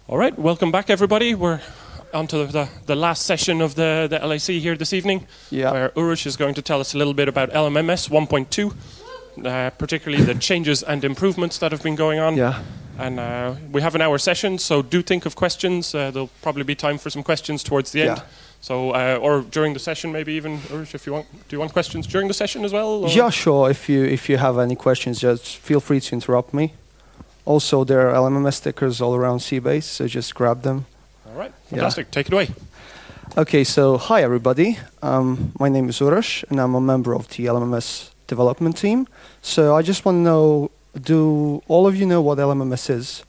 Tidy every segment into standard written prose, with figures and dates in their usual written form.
All right, welcome back, everybody. We're on to the last session of the LAC here this evening, where Urush is going to tell us a little bit about LMMS 1.2, particularly the changes and improvements that have been going on. Yeah. And we have an hour session, so do think of questions. There'll probably be time for some questions towards the end. So, or during the session, maybe even, Urush, if you want. Do you want questions during the session as well? Or? Yeah, sure. If you have any questions, just feel free to interrupt me. Also, there are LMMS stickers all around Seabase, so just grab them. All right, fantastic. Take it away. Okay, so hi everybody. My name is Urush, and I'm a member of the LMMS development team. So I just want to know, do all of you know what LMMS is?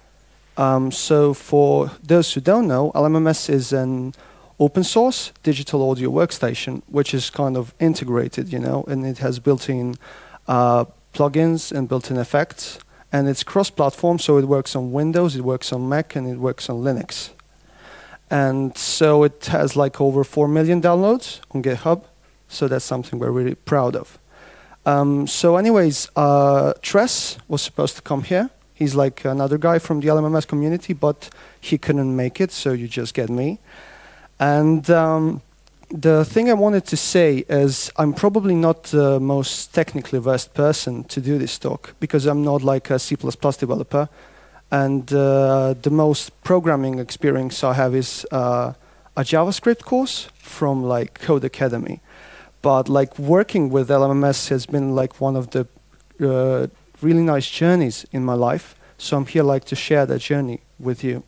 So for those who don't know, LMMS is an open source digital audio workstation, which is kind of integrated, and it has built-in plugins and built-in effects. And it's cross-platform, so it works on Windows, it works on Mac, and it works on Linux. And so it has like over 4 million downloads on GitHub, so that's something we're really proud of. So anyways, Tress was supposed to come here. He's like another guy from the LMMS community, but he couldn't make it, so you just get me. And the thing I wanted to say is I'm probably not the most technically versed person to do this talk because I'm not like a C++ developer, and the most programming experience I have is a JavaScript course from like Code Academy. But like working with LMMS has been like one of the really nice journeys in my life, so I'm here like to share that journey with you.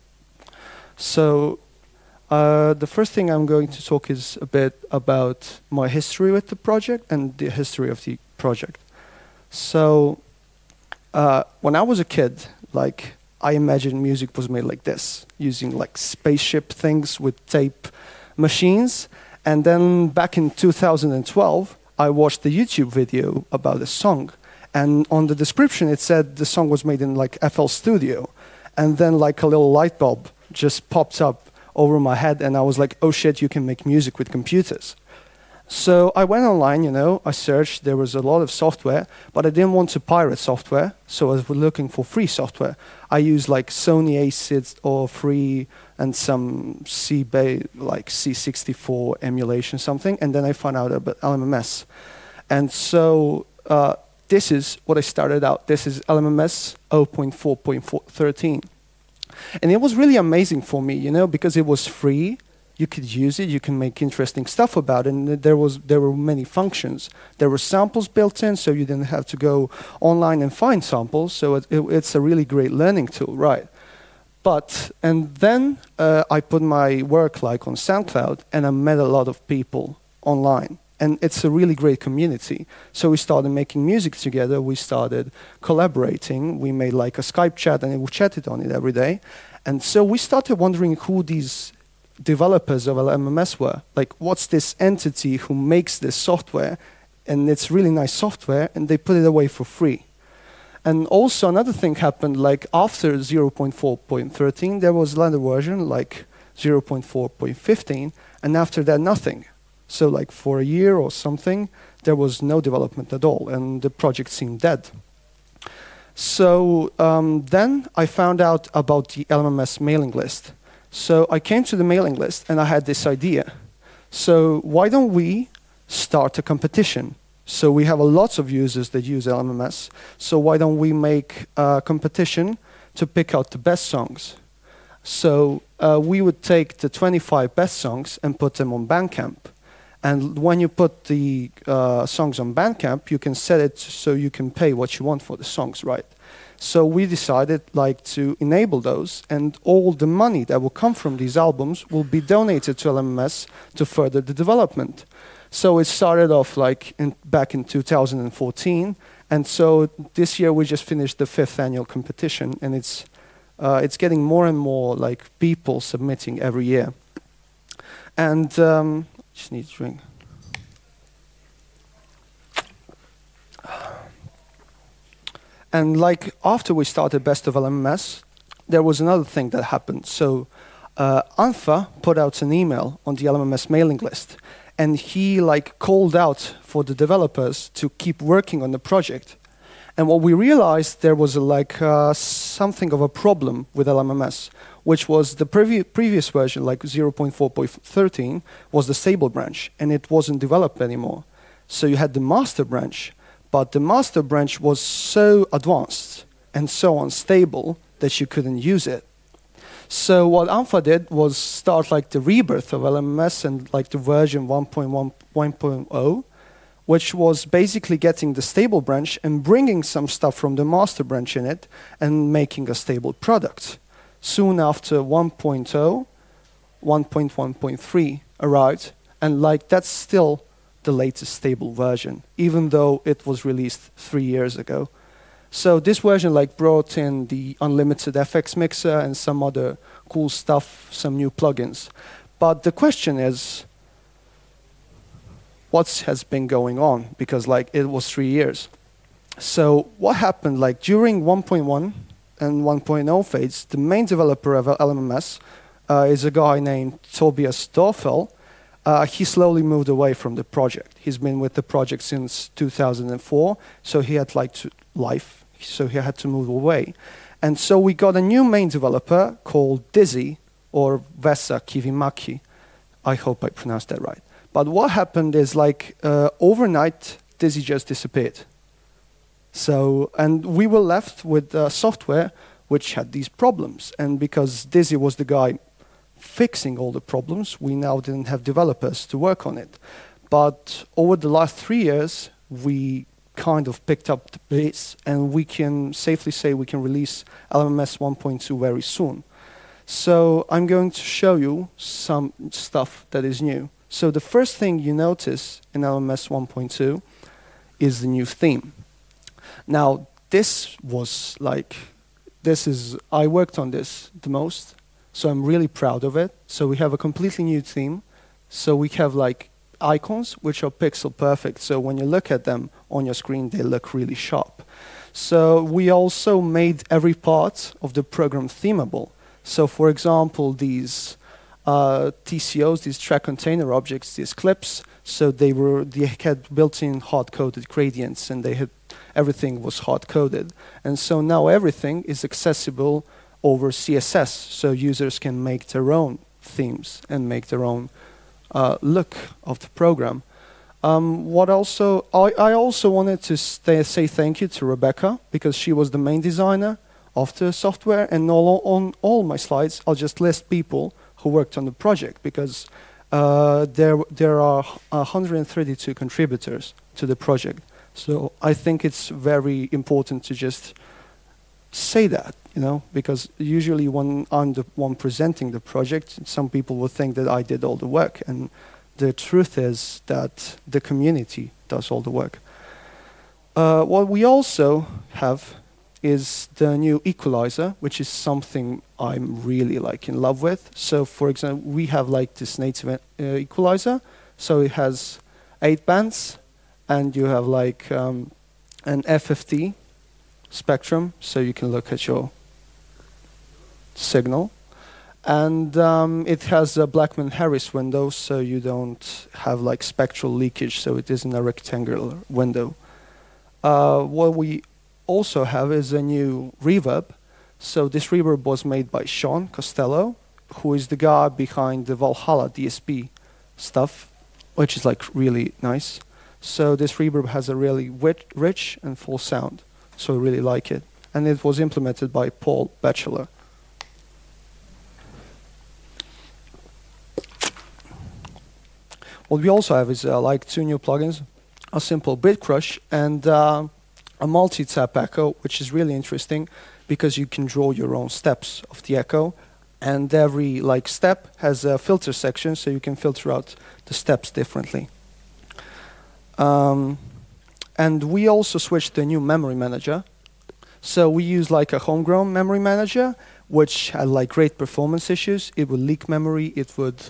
So the first thing I'm going to talk is a bit about my history with the project and the history of the project. So when I was a kid, like I imagined music was made like this, using like spaceship things with tape machines. And then back in 2012, I watched the YouTube video about a song. And on the description, it said the song was made in like FL Studio. And then like a little light bulb just popped up over my head, and I was like, oh shit, you can make music with computers. So I went online, I searched, there was a lot of software, but I didn't want to pirate software, so I was looking for free software. I used like Sony ACID or free and some like C64 emulation something, and then I found out about LMMS. And so this is what I started out. This is LMMS 0.4.13. And it was really amazing for me, because it was free. You could use it. You can make interesting stuff about it. And there were many functions. There were samples built in, so you didn't have to go online and find samples. So it's a really great learning tool, right? And then I put my work like on SoundCloud, and I met a lot of people online. And it's a really great community. So we started making music together. We started collaborating. We made like a Skype chat, and we chatted on it every day. And so we started wondering who these developers of LMMS were. Like, what's this entity who makes this software? And it's really nice software, and they put it away for free. And also another thing happened, like after 0.4.13, there was another version, like 0.4.15, and after that, nothing. So like for a year or something, there was no development at all, and the project seemed dead. So then I found out about the LMMS mailing list. So I came to the mailing list, and I had this idea. So why don't we start a competition? So we have lots of users that use LMMS. So why don't we make a competition to pick out the best songs? So we would take the 25 best songs and put them on Bandcamp. And when you put the songs on Bandcamp, you can set it so you can pay what you want for the songs, right? So we decided like to enable those, and all the money that will come from these albums will be donated to LMMS to further the development. So it started off like back in 2014, and so this year we just finished the 5th annual competition, and it's getting more and more like people submitting every year. And just need a drink. And like after we started Best of LMMS, there was another thing that happened. So Anfa put out an email on the LMMS mailing list, and he like called out for the developers to keep working on the project. And what we realized, there was something of a problem with LMMS, which was the previous version, like 0.4.13, was the stable branch, and it wasn't developed anymore. So you had the master branch, but the master branch was so advanced and so unstable that you couldn't use it. So what Anfa did was start like the rebirth of LMMS and like the version 1.1.0, which was basically getting the stable branch and bringing some stuff from the master branch in it and making a stable product. Soon after 1.0, 1.1.3 arrived, and like that's still the latest stable version, even though it was released 3 years ago. So this version like brought in the unlimited FX mixer and some other cool stuff, some new plugins. But the question is, what has been going on? Because like it was 3 years. So what happened like during 1.1 and 1.0 phase, the main developer of LMMS is a guy named Tobias Dorfel. He slowly moved away from the project. He's been with the project since 2004, so he had so he had to move away. And so we got a new main developer called Dizzy, or Vesa Kivimaki. I hope I pronounced that right. But what happened is like overnight, Dizzy just disappeared. So, and we were left with software which had these problems. And because Dizzy was the guy fixing all the problems, we now didn't have developers to work on it. But over the last 3 years, we kind of picked up the pace, and we can safely say we can release LMMS 1.2 very soon. So I'm going to show you some stuff that is new. So the first thing you notice in LMS 1.2 is the new theme. Now, I worked on this the most, so I'm really proud of it. So we have a completely new theme. So we have like icons, which are pixel perfect. So when you look at them on your screen, they look really sharp. So we also made every part of the program themable. So for example, these TCOs, these track container objects, these clips, so they had built-in hard-coded gradients, and everything was hard-coded. And so now everything is accessible over CSS, so users can make their own themes and make their own look of the program. I also wanted to say thank you to Rebecca, because she was the main designer of the software, and on all my slides I'll just list people who worked on the project, because there are 132 contributors to the project. So I think it's very important to just say that, because usually when I'm the one presenting the project, some people will think that I did all the work, and the truth is that the community does all the work. What we also have is the new equalizer, which is something I'm really in love with. So for example, we have this native equalizer. So it has 8 bands, and you have an FFT spectrum, so you can look at your signal. And it has a Blackman-Harris window, so you don't have spectral leakage, so it isn't a rectangular window. What we also have is a new reverb. So this reverb was made by Sean Costello, who is the guy behind the Valhalla DSP stuff, which is really nice. So this reverb has a really rich and full sound, so I really like it. And it was implemented by Paul Batchelor. What we also have is 2 new plugins, a simple bit crush and a multi-tap echo, which is really interesting because you can draw your own steps of the echo, and every step has a filter section, so you can filter out the steps differently. And we also switched to a new memory manager. So we use a homegrown memory manager, which had great performance issues. It would leak memory. It would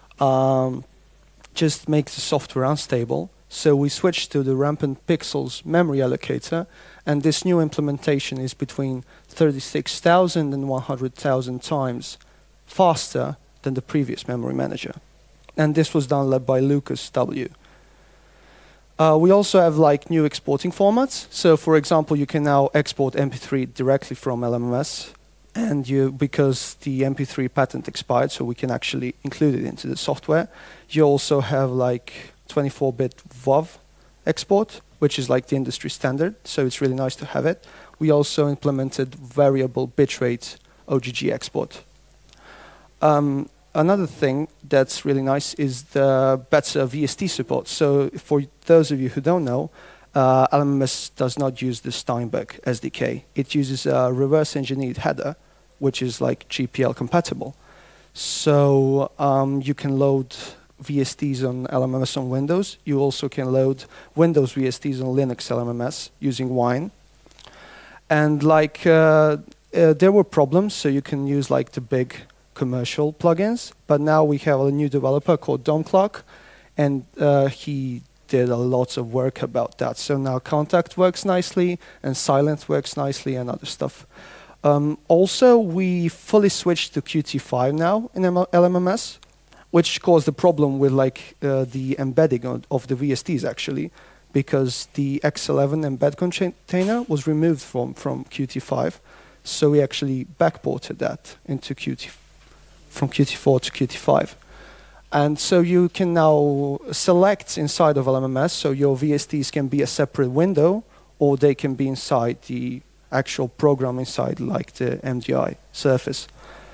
just make the software unstable. So we switched to the Rampant Pixels memory allocator, and this new implementation is between 36,000 and 100,000 times faster than the previous memory manager. And this was done by Lucas W. We also have like new exporting formats. So for example, you can now export MP3 directly from LMMS, and because the MP3 patent expired, so we can actually include it into the software. You also have like 24-bit WAV export, which is like the industry standard, so it's really nice to have it. We also implemented variable bitrate OGG export. Another thing that's really nice is the better VST support. So for those of you who don't know, LMMS does not use the Steinberg SDK. It uses a reverse engineered header, which is like GPL compatible. So you can load VSTs on LMMS on Windows. You also can load Windows VSTs on Linux LMMS using Wine. And like there were problems, so you can use like the big commercial plugins, but now we have a new developer called Dom Clark, and he did a lot of work about that. So now Contact works nicely, and Silent works nicely, and other stuff. Also, we fully switched to Qt5 now in LMMS, which caused a problem with like the embedding of the VSTs actually, because the X11 embed container was removed from Qt5, so we actually backported that into from Qt4 to Qt5. And so you can now select inside of LMMS, so your VSTs can be a separate window, or they can be inside the actual program inside, like the MDI surface.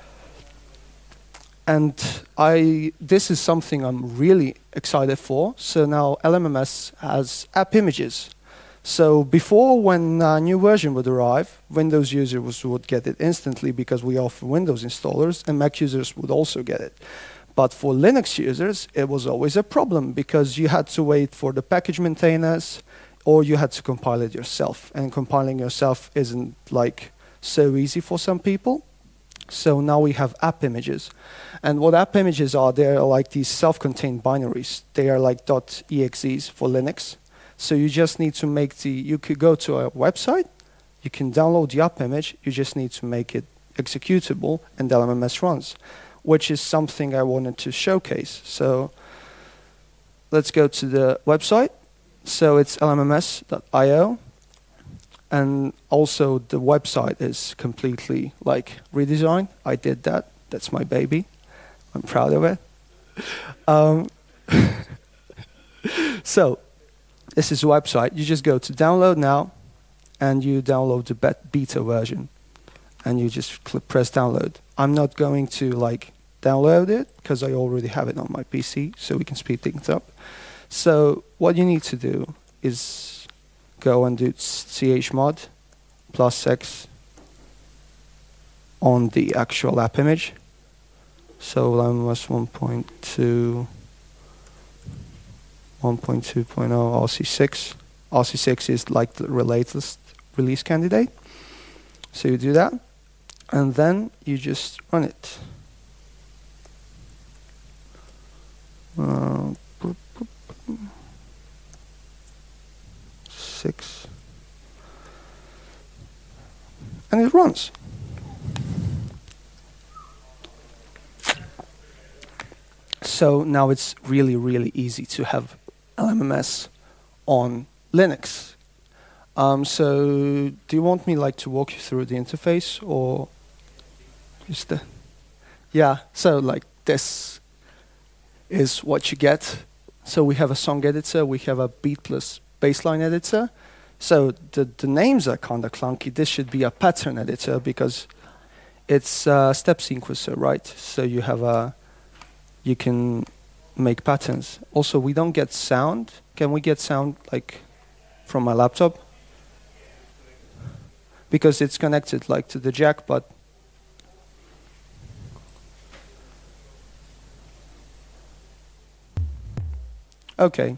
And this is something I'm really excited for. So now LMMS has app images. So before, when a new version would arrive, Windows users would get it instantly because we offer Windows installers, and Mac users would also get it. But for Linux users, it was always a problem because you had to wait for the package maintainers, or you had to compile it yourself. And compiling yourself isn't like so easy for some people. So now we have app images. And what app images are, they're like these self-contained binaries. They are like .exes for Linux. So you just need to make you could go to a website, you can download the app image, you just need to make it executable, and LMMS runs, which is something I wanted to showcase. So let's go to the website. So it's lmms.io. And also the website is completely like redesigned. I did that. That's my baby. I'm proud of it. So this is the website. You just go to download now, and you download the beta version, and you just press download. I'm not going to like download it because I already have it on my PC, so we can speed things up. So what you need to do is go and do chmod +X on the actual app image. So LMMS 1.2, 1.2.0 RC6. RC6 is like the latest release candidate. So you do that, and then you just run it. Six. And it runs. So now it's really, really easy to have LMMS on Linux. So do you want me like to walk you through the interface, or just the? Yeah. So like this is what you get. So we have a song editor, we have a beat plus baseline editor. So the names are kind of clunky. This should be a pattern editor because it's a step sequencer, right? So you can make patterns. Also, we don't get sound. Can we get sound like from my laptop? Because it's connected like to the jack, but okay.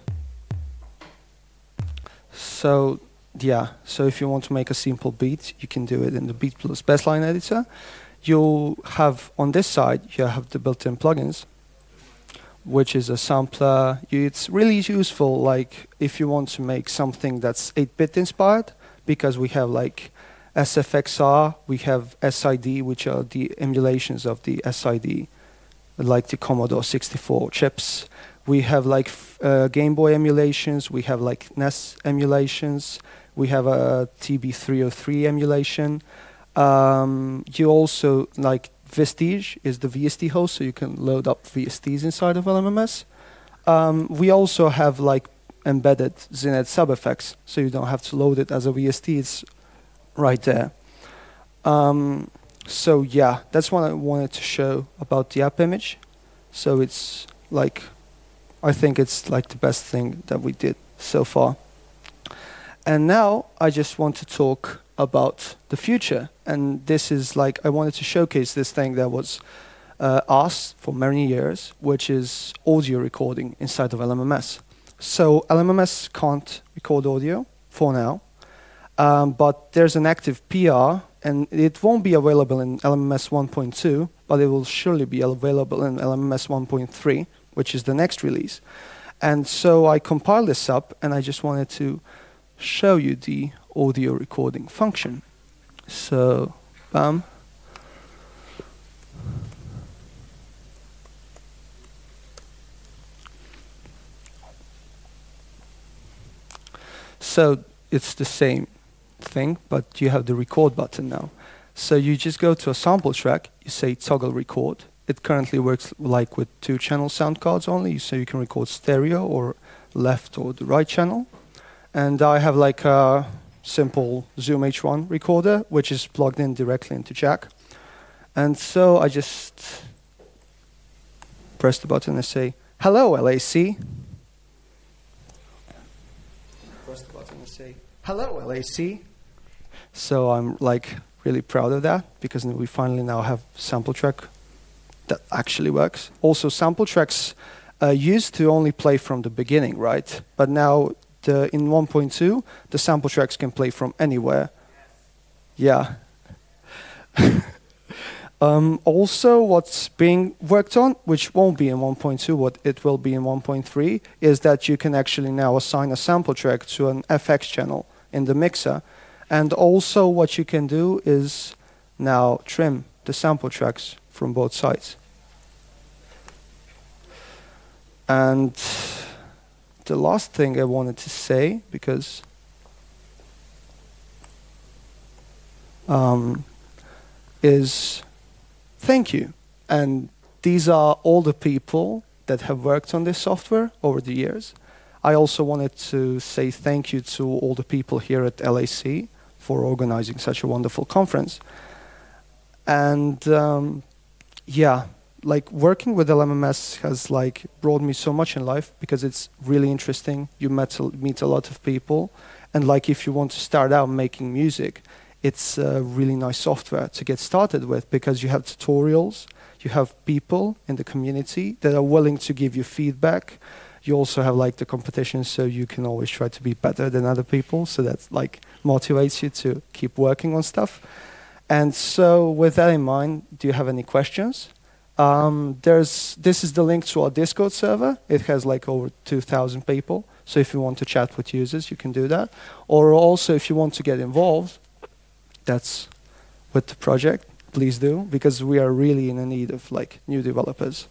So yeah, so if you want to make a simple beat, you can do it in the beat plus baseline editor. You'll have on this side, you have the built-in plugins, which is a sampler. It's really useful, like if you want to make something that's 8-bit inspired, because we have like SFXR, we have SID, which are the emulations of the SID, like the Commodore 64 chips. We have like Game Boy emulations. We have like NES emulations. We have a TB303 emulation. You also like Vistige is the VST host, so you can load up VSTs inside of LMMS. We also have like embedded ZNet sub effects, so you don't have to load it as a VST. It's right there. So yeah, that's what I wanted to show about the app image. So it's like, I think it's like the best thing that we did so far. And now I just want to talk about the future. And this is like, I wanted to showcase this thing that was asked for many years, which is audio recording inside of LMMS. So LMMS can't record audio for now, but there's an active PR, and it won't be available in LMMS 1.2, but it will surely be available in LMMS 1.3, which is the next release. And so I compiled this up, and I just wanted to show you the audio recording function. So, so it's the same thing, but you have the record button now. So you just go to a sample track, you say toggle record. It currently works like with 2-channel sound cards only, so you can record stereo or left or the right channel. And I have like a simple Zoom H1 recorder, which is plugged in directly into jack. And so I just press the button and say, hello, LAC. Press the button and say, hello, LAC. So I'm like really proud of that, because we finally now have sample track that actually works. Also, sample tracks used to only play from the beginning, right? But now in 1.2, the sample tracks can play from anywhere. Yes. Yeah. Also, what's being worked on, which won't be in 1.2, what it will be in 1.3, is that you can actually now assign a sample track to an FX channel in the mixer. And also what you can do is now trim the sample tracks from both sides. And the last thing I wanted to say, because is thank you. And these are all the people that have worked on this software over the years. I also wanted to say thank you to all the people here at LAC for organizing such a wonderful conference. And yeah, like working with LMMS has like brought me so much in life, because it's really interesting. You meet a lot of people, and like if you want to start out making music, it's a really nice software to get started with, because you have tutorials, you have people in the community that are willing to give you feedback. You also have like the competition, so you can always try to be better than other people. So that like motivates you to keep working on stuff. And so with that in mind, do you have any questions? This is the link to our Discord server. It has like over 2,000 people. So if you want to chat with users, you can do that. Or also if you want to get involved, that's with the project, please do, because we are really in a need of like new developers.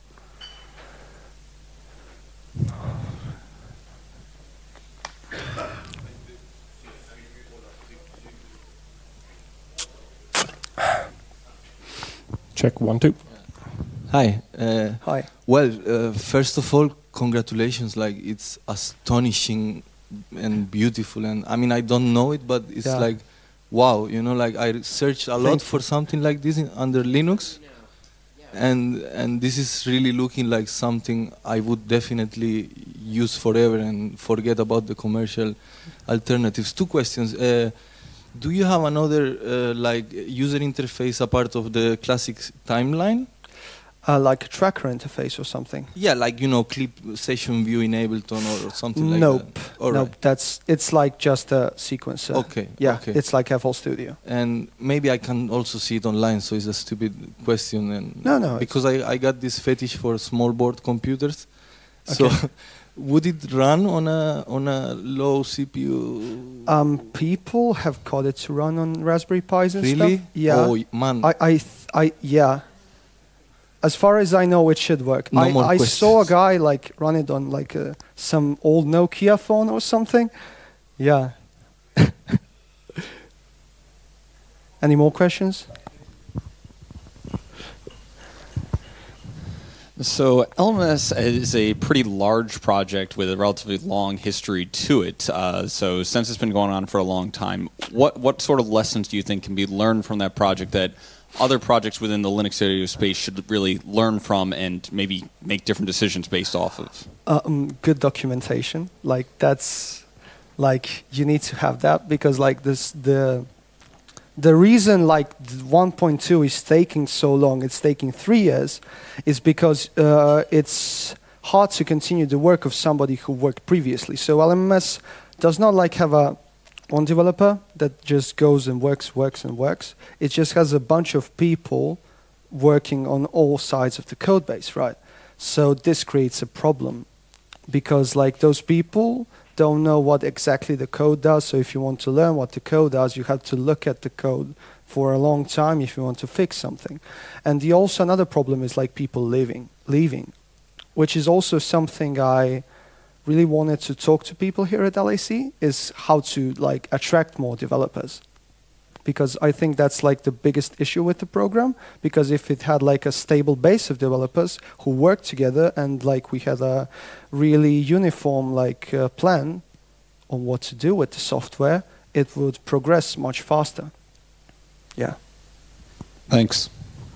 Check 1, 2. Hi. Hi. Well, first of all, congratulations. Like, it's astonishing and beautiful. And I mean, I don't know it, but it's like, wow. You know, like I searched a lot for something like this under Linux, and this is really looking like something I would definitely use forever and forget about the commercial alternatives. 2 questions. Do you have another like user interface apart of the classic timeline? Like a tracker interface or something? Yeah, like, you know, clip session view in Ableton or something like that. Nope. Right. It's like just a sequencer. Okay. Yeah, okay. It's like FL Studio. And maybe I can also see it online, so it's a stupid question. And no. Because I got this fetish for small board computers. Okay. So would it run on a low CPU? People have coded it to run on Raspberry Pis and really? stuff. Yeah. Oh man. Yeah. as far as I know, it should work. I saw a guy like run it on like some old Nokia phone or something. Yeah. Any more questions? So LMS is a pretty large project with a relatively long history to it. So since it's been going on for a long time, what sort of lessons do you think can be learned from that project that other projects within the Linux audio space should really learn from and maybe make different decisions based off of? Good documentation. Like that's like you need to have that because like the reason like 1.2 is taking so long, it's taking 3 years, is because it's hard to continue the work of somebody who worked previously. So LMS does not like have one developer that just goes and works. It just has a bunch of people working on all sides of the code base, right? So this creates a problem because like those people don't know what exactly the code does. So if you want to learn what the code does, you have to look at the code for a long time if you want to fix something. And also another problem is like people leaving, which is also something I really wanted to talk to people here at LAC, is how to like attract more developers. Because I think that's like the biggest issue with the program, because if it had like a stable base of developers who work together and like we had a really uniform like plan on what to do with the software, it would progress much faster. Yeah. Thanks.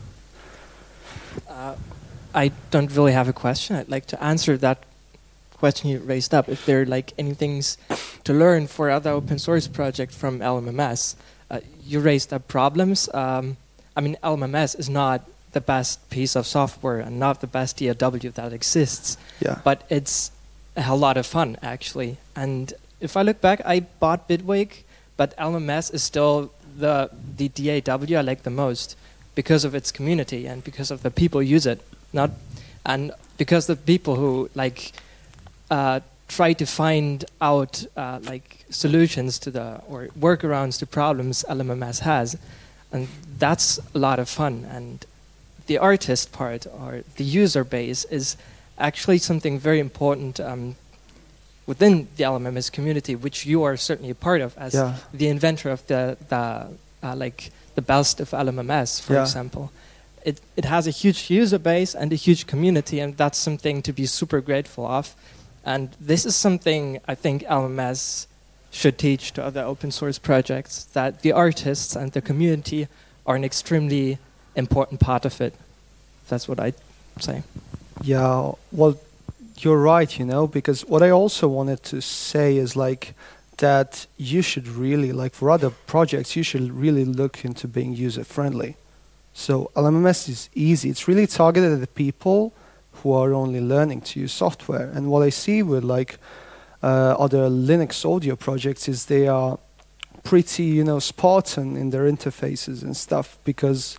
I don't really have a question. I'd like to answer that question you raised up. If there are like any things to learn for other open source projects from LMMS. You raised up problems. I mean, LMMS is not the best piece of software and not the best DAW that exists. Yeah. But it's a hell lot of fun, actually. And if I look back, I bought Bitwig, but LMMS is still the DAW I like the most because of its community and because of the people who use it. And because the people who like try to find out like solutions to or workarounds to problems LMMS has, and that's a lot of fun. And the artist part or the user base is actually something very important within the LMMS community, which you are certainly a part of as the inventor of the best of LMMS, for example. It has a huge user base and a huge community, and that's something to be super grateful of. And this is something I think LMS should teach to other open source projects, that the artists and the community are an extremely important part of it. That's what I'd say. Yeah, well, you're right, you know, because what I also wanted to say is like that you should really, like for other projects, you should really look into being user-friendly. So LMMS is easy. It's really targeted at the people who are only learning to use software. And what I see with like other Linux audio projects is they are pretty, you know, Spartan in their interfaces and stuff, because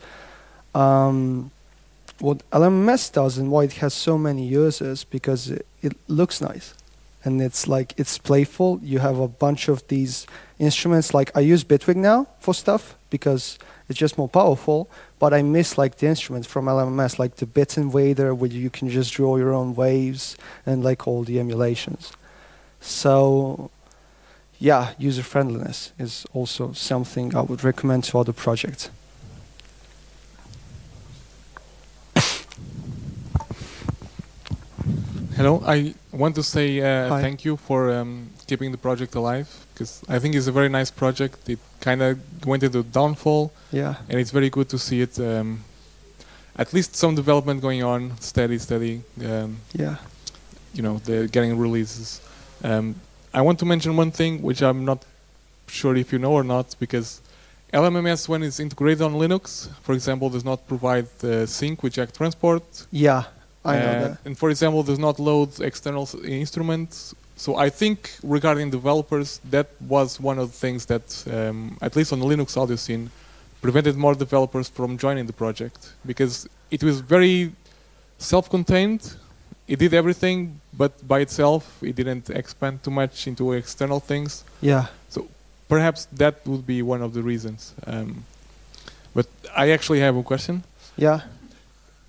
what LMMS does and why it has so many users, because it looks nice. And it's like, it's playful. You have a bunch of these instruments. Like I use Bitwig now for stuff because it's just more powerful, but I miss like the instruments from LMMS, like the Bit Invader, where you can just draw your own waves and like all the emulations. So yeah, user friendliness is also something I would recommend to other projects. Hello, I want to say thank you for keeping the project alive, because I think it's a very nice project. It kind of went into downfall, and it's very good to see it, at least some development going on, steady. You know, they're getting releases. I want to mention one thing, which I'm not sure if you know or not, because LMMS, when it's integrated on Linux, for example, does not provide sync with jack transport. Yeah. I know that. And for example, does not load external instruments. So I think regarding developers, that was one of the things that, at least on the Linux audio scene, prevented more developers from joining the project, because it was very self-contained. It did everything, but by itself, it didn't expand too much into external things. Yeah. So perhaps that would be one of the reasons. But I actually have a question. Yeah.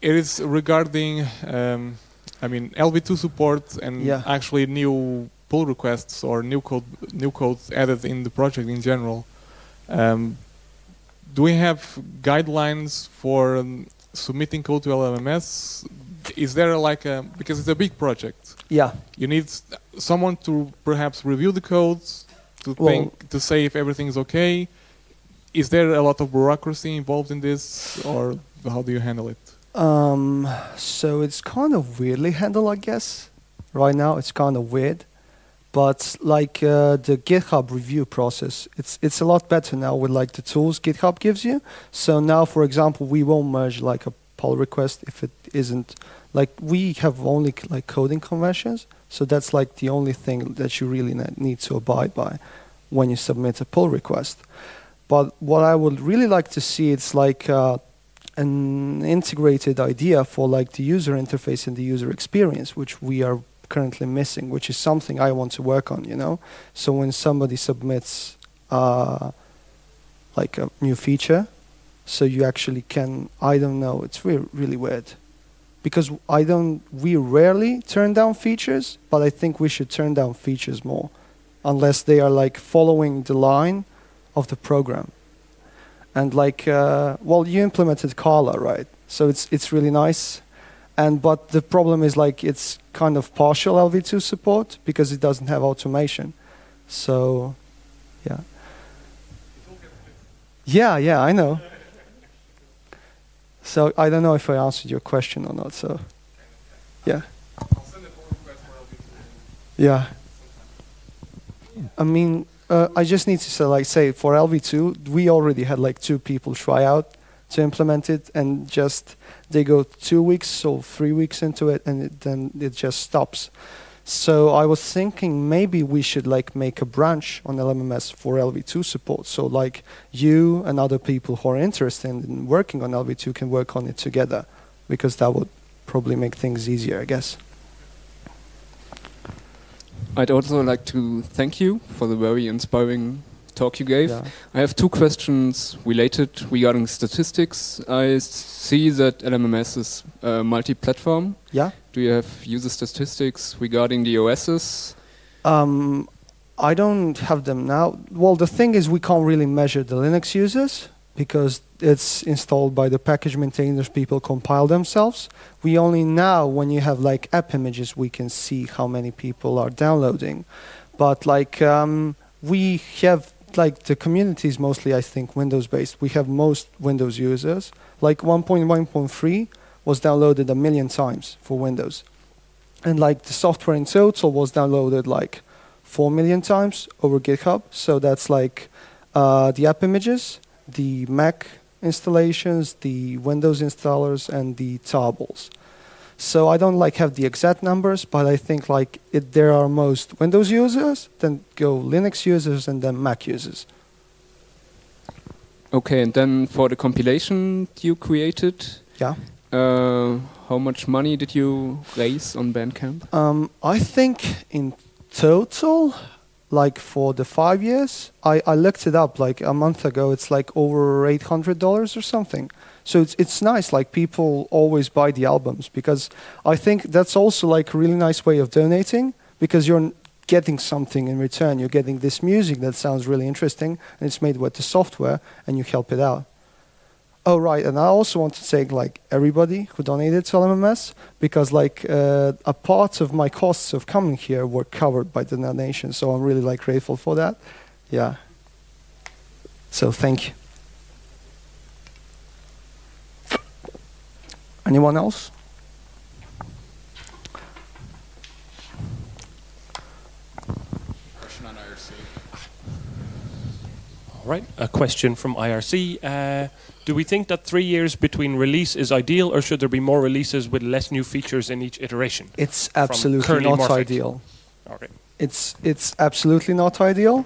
It is regarding, LV2 support and actually new pull requests or new code added in the project in general. Do we have guidelines for submitting code to LMMS? Is there because it's a big project? Yeah. You need someone to perhaps review the codes, to say if everything is okay. Is there a lot of bureaucracy involved in this, or how do you handle it? So it's kind of weirdly handled, I guess. Right now, it's kind of weird. But the GitHub review process, it's a lot better now with the tools GitHub gives you. So now, for example, we won't merge a pull request if it isn't we have only coding conventions. So that's the only thing that you really need to abide by when you submit a pull request. But what I would really like to see, it's an integrated idea for the user interface and the user experience, which we are currently missing, which is something I want to work on, So when somebody submits a new feature, so you actually can, I don't know, it's really weird. Because we rarely turn down features, but I think we should turn down features more, unless they are following the line of the program. And you implemented Kala, right? So it's really nice. But the problem is it's kind of partial LV2 support because it doesn't have automation. So, yeah. Yeah, I know. So I don't know if I answered your question or not. So, yeah. I'll send a pull request for LV2. Yeah. I just need to say for LV2, we already had 2 people try out to implement it, and they go 2 weeks or 3 weeks into it, and then it just stops. So I was thinking maybe we should make a branch on LMMS for LV2 support. So you and other people who are interested in working on LV2 can work on it together, because that would probably make things easier, I guess. I'd also like to thank you for the very inspiring talk you gave. Yeah. I have 2 questions related regarding statistics. I see that LMMS is multi-platform. Yeah. Do you have user statistics regarding the OSs? I don't have them now. Well, the thing is we can't really measure the Linux users because it's installed by the package maintainers, people compile themselves. We only now, when you have app images, we can see how many people are downloading. But we have the community is mostly, I think, Windows-based. We have most Windows users. 1.1.3 was downloaded 1 million times for Windows. And the software in total was downloaded 4 million times over GitHub. So that's the app images, the Mac installations, the Windows installers, and the tarballs. So I don't have the exact numbers, but I think there are most Windows users, then go Linux users, and then Mac users. Okay, and then for the compilation you created, how much money did you raise on Bandcamp? I think in total, for the 5 years, I looked it up a month ago. It's over $800 or something. So it's nice. People always buy the albums because I think that's also a really nice way of donating because you're getting something in return. You're getting this music that sounds really interesting and it's made with the software and you help it out. Oh, right. And I also want to thank everybody who donated to LMMS because a part of my costs of coming here were covered by the donation. So I'm really grateful for that. Yeah. So thank you. Anyone else? Question on IRC. All right, a question from IRC. Do we think that 3 years between release is ideal, or should there be more releases with less new features in each iteration? It's absolutely not ideal. Okay. It's absolutely not ideal.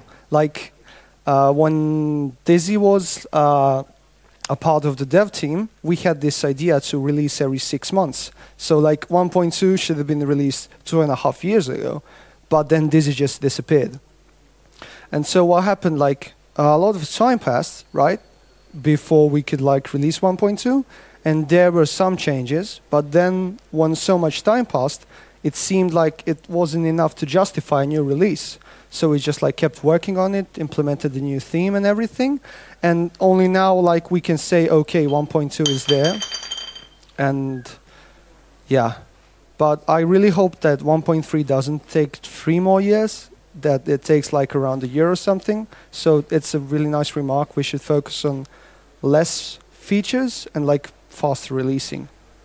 When Dizzy was a part of the dev team, we had this idea to release every 6 months. So 1.2 should have been released 2.5 years ago, but then Dizzy just disappeared. And so what happened, a lot of time passed, right, before we could release 1.2, and there were some changes, but then when so much time passed, it seemed like it wasn't enough to justify a new release. So we just like kept working on it, implemented the new theme and everything, and only now like we can say, okay, 1.2 is there, and yeah. But I really hope that 1.3 doesn't take 3 more years, that it takes like around a year or something. So it's a really nice remark. We should focus on less features and like faster releasing.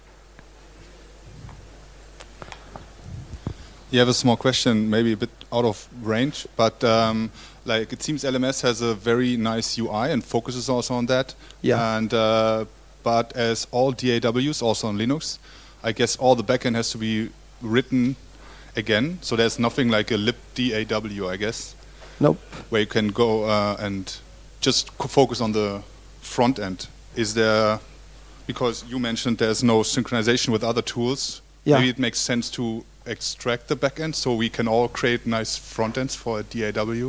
You have a small question, maybe a bit out of range, but like it seems LMS has a very nice UI and focuses also on that. Yeah. And but as all DAWs, also on Linux, I guess all the backend has to be written again. So there's nothing like a lib DAW, I guess. Nope. Where you can go and just focus on the front end. Is there, because you mentioned there's no synchronization with other tools, maybe it makes sense to extract the backend so we can all create nice front ends for a DAW?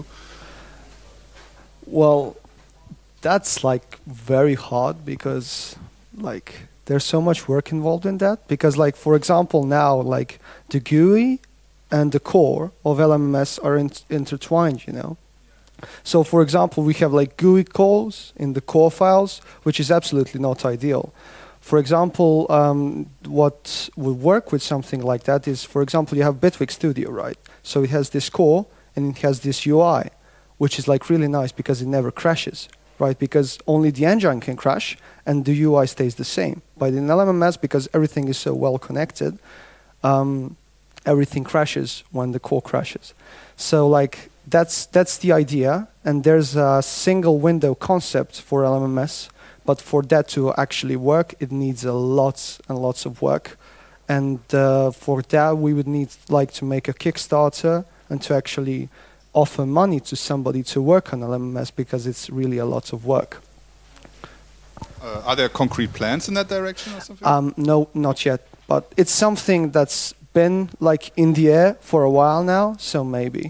Well, that's like very hard because like there's so much work involved in that. Because like for example now like the GUI and the core of LMS are intertwined, you know. So for example we have like GUI calls in the core files, which is absolutely not ideal. For example, what would work with something like that is, for example, you have Bitwig Studio, right? So it has this core and it has this UI, which is like really nice because it never crashes, right? Because only the engine can crash and the UI stays the same. But in LMMS, because everything is so well connected, everything crashes when the core crashes. So like that's the idea, and there's a single window concept for LMMS. But for that to actually work, it needs a lots and lots of work. And for that, we would need like to make a Kickstarter and to actually offer money to somebody to work on LMS because it's really a lot of work. Are there concrete plans in that direction or something? No, not yet. But it's something that's been like in the air for a while now, so maybe.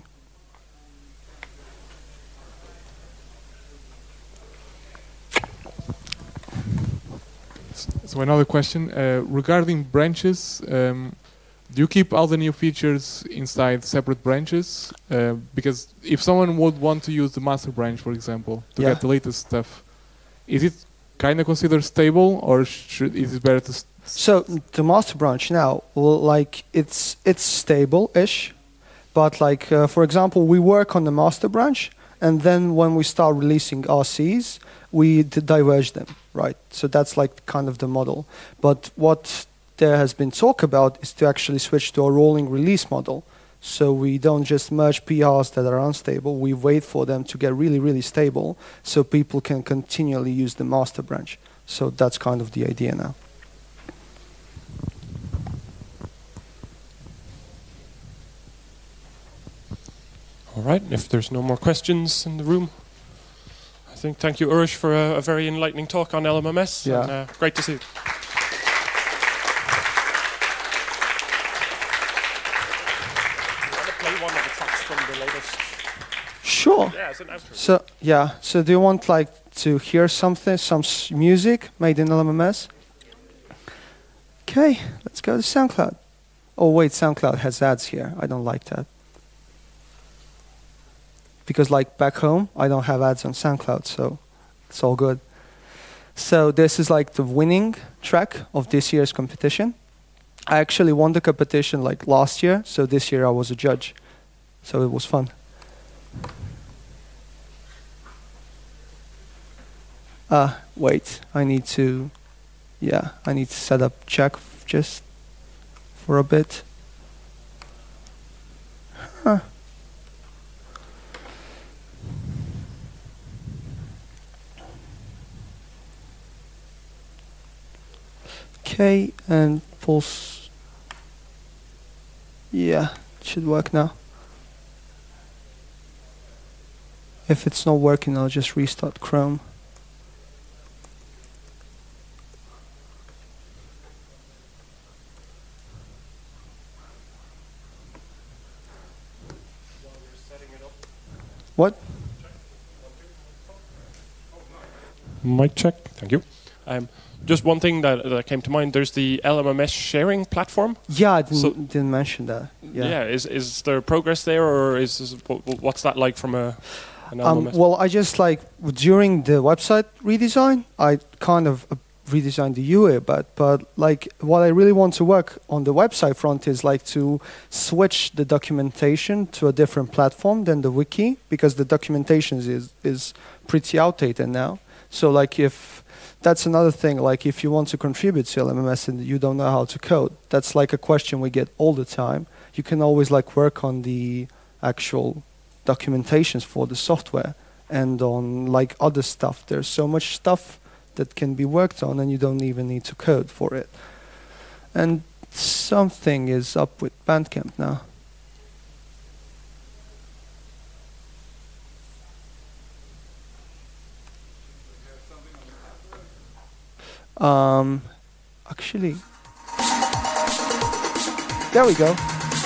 So another question regarding branches. Do you keep all the new features inside separate branches? Because if someone would want to use the master branch, for example, to get the latest stuff, is it kind of considered stable, or is it better to? So the master branch now, well, like it's stable-ish, but like for example, we work on the master branch, and then when we start releasing RCs, we diverge them, right? So that's like kind of the model. But what there has been talk about is to actually switch to a rolling release model. So we don't just merge PRs that are unstable, we wait for them to get really, really stable so people can continually use the master branch. So that's kind of the idea now. All right, if there's no more questions in the room, I think thank you, Uroš, for a very enlightening talk on LMMS. Yeah. And, great to see you. Sure. Yeah, it's an outro. So yeah. So do you want like to hear something, some music made in LMMS? Okay, let's go to SoundCloud. Oh wait, SoundCloud has ads here. I don't like that. Because like back home, I don't have ads on SoundCloud, so it's all good. So this is like the winning track of this year's competition. I actually won the competition like last year, so this year I was a judge. So it was fun. Wait, I need to set up check just for a bit. Huh. Okay, and pulse. Yeah, it should work now. If it's not working, I'll just restart Chrome. What? Mic check. Thank you. Just one thing that came to mind. There's the LMMS sharing platform. Yeah, I didn't mention that. Yeah. Is there progress there, or what's that like from an LMMS? Well, I just during the website redesign, I kind of redesigned the UI, but like what I really want to work on the website front is to switch the documentation to a different platform than the wiki, because the documentation is pretty outdated now. So if that's another thing, if you want to contribute to LMMS and you don't know how to code, that's a question we get all the time. You can always work on the actual documentations for the software and on other stuff. There's so much stuff that can be worked on, and you don't even need to code for it. And something is up with Bandcamp now. Actually, there we go.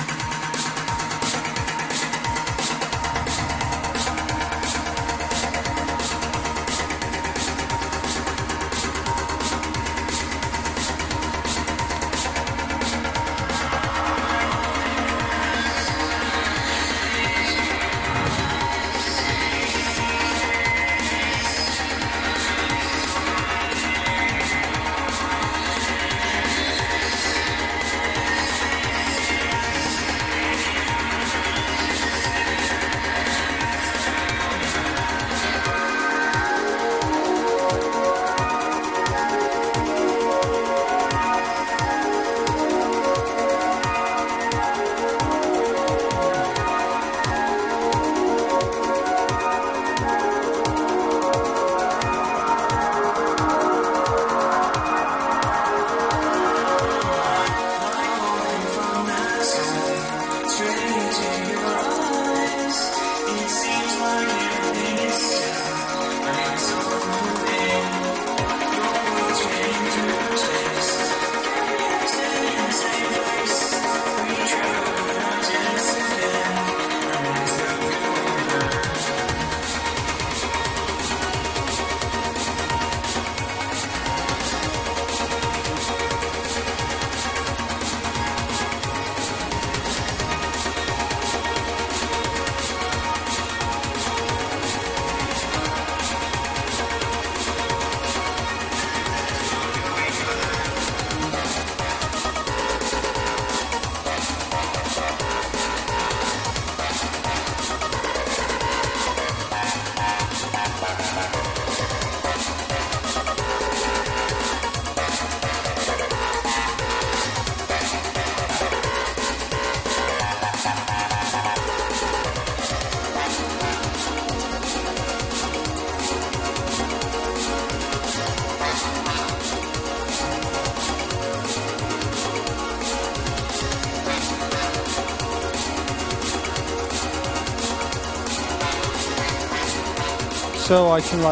So I can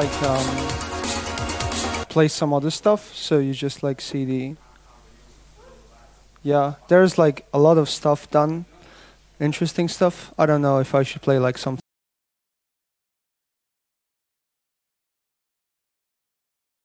play some other stuff. So you just see the, there's a lot of stuff done, interesting stuff. I don't know if I should play some